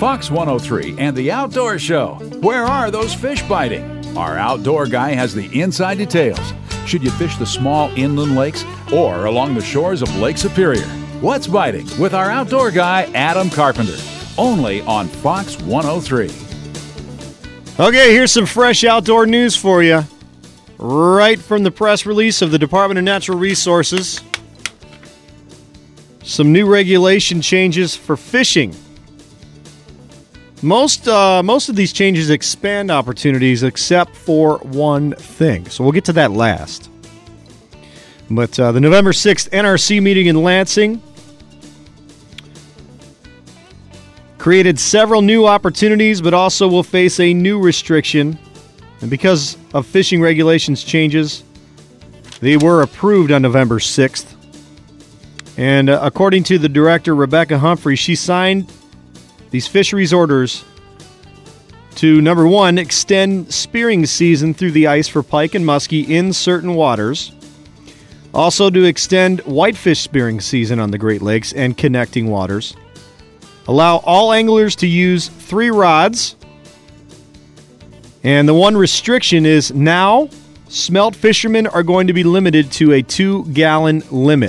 Fox 103 and the Outdoor Show. Where are those fish biting? Our outdoor guy has the inside details. Should you fish the small inland lakes or along the shores of Lake Superior? What's biting with our outdoor guy, Adam Carpenter, only on Fox 103. Okay, here's some fresh outdoor news for you. Right from the press release of the Department of Natural Resources. Some new regulation changes for fishing. Most of these changes expand opportunities except for one thing. So we'll get to that last. But the November 6th NRC meeting in Lansing created several new opportunities, but also will face a new restriction. And because of fishing regulations changes, they were approved on November 6th. And according to the director, Rebecca Humphrey, she signed these fisheries orders to, number one, extend spearing season through the ice for pike and muskie in certain waters. Also to extend whitefish spearing season on the Great Lakes and connecting waters. Allow all anglers to use 3 rods. And the one restriction is now smelt fishermen are going to be limited to a 2-gallon limit.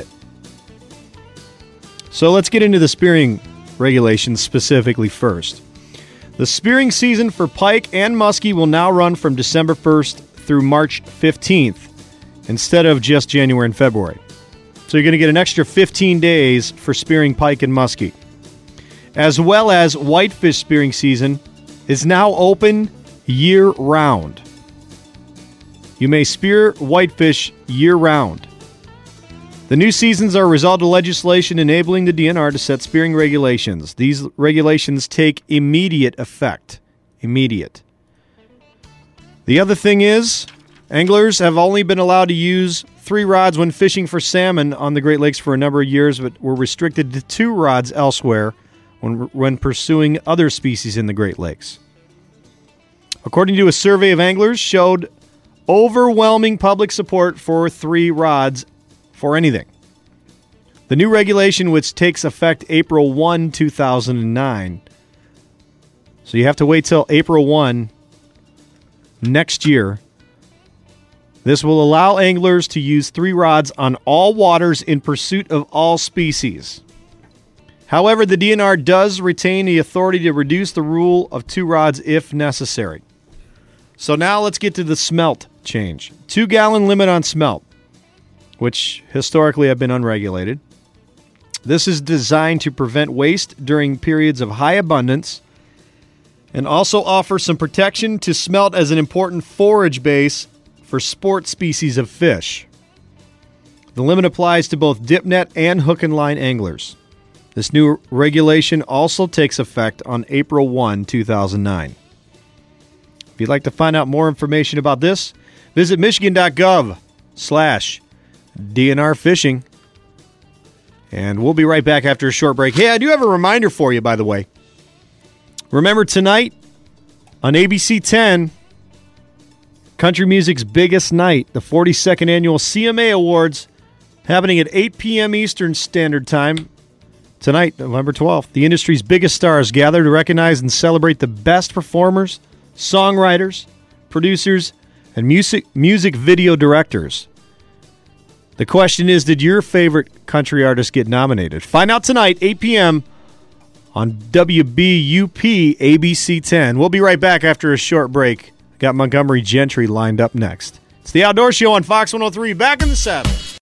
So let's get into the spearing regulations specifically first. The spearing season for pike and muskie will now run from December 1st through March 15th instead of just January and February. So you're going to get an extra 15 days for spearing pike and muskie. As well as whitefish spearing season is now open year-round. You may spear whitefish year-round. The new seasons are a result of legislation enabling the DNR to set spearing regulations. These regulations take immediate effect. Immediate. The other thing is, anglers have only been allowed to use 3 rods when fishing for salmon on the Great Lakes for a number of years, but were restricted to 2 rods elsewhere when pursuing other species in the Great Lakes. According to a survey of anglers, showed overwhelming public support for 3 rods for anything. The new regulation, which takes effect April 1, 2009. So you have to wait till April 1 next year. This will allow anglers to use 3 rods on all waters in pursuit of all species. However, the DNR does retain the authority to reduce the rule of 2 rods if necessary. So now let's get to the smelt change. 2-gallon limit on smelt, which historically have been unregulated. This is designed to prevent waste during periods of high abundance and also offer some protection to smelt as an important forage base for sport species of fish. The limit applies to both dip net and hook and line anglers. This new regulation also takes effect on April 1, 2009. If you'd like to find out more information about this, visit michigan.gov/DNR fishing. And we'll be right back after a short break. Hey, I do have a reminder for you, by the way. Remember tonight on ABC 10, country music's biggest night, the 42nd annual CMA Awards, happening at 8 p.m. Eastern Standard Time. Tonight, November 12th, the industry's biggest stars gather to recognize and celebrate the best performers, songwriters, producers, and music video directors. The question is, did your favorite country artist get nominated? Find out tonight, 8 p.m. on WBUP ABC 10. We'll be right back after a short break. Got Montgomery Gentry lined up next. It's the Outdoor Show on Fox 103. Back in the saddle.